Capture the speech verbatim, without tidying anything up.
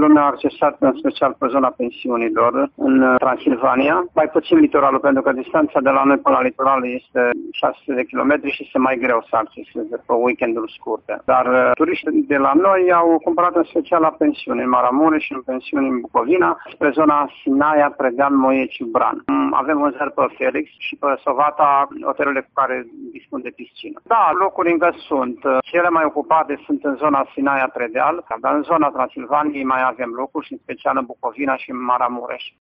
Lumea a accesat în special pe zona pensiunilor în Transilvania, mai puțin litoralul, pentru că distanța de la noi până la litoral este șase sute de kilometri și este mai greu să acceseze pe weekenduri scurte. Dar turiștii de la noi au cumpărat în special la pensiuni în Maramureș și în pensiuni în Bucovina, spre zona Sinaia, Predeal, Moieci, Bran. Avem vânzări pe Felix și pe Sovata, hotelurile cu care dispun de piscină. Da, locuri încă sunt. Cele mai ocupate sunt în zona Sinaia, Predeal, dar în zona Transilvaniei mai avem locuri și în special în Bucovina și în Maramureș.